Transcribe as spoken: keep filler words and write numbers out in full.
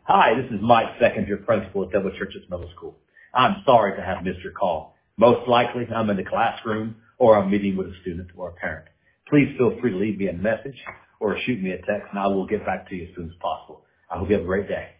Hi, this is Mike Seconder, principal at Double Churches Middle School. I'm sorry to have missed your call. Most likely I'm in the classroom or I'm meeting with a student or a parent. Please feel free to leave me a message or shoot me a text and I will get back to you as soon as possible. I hope you have a great day.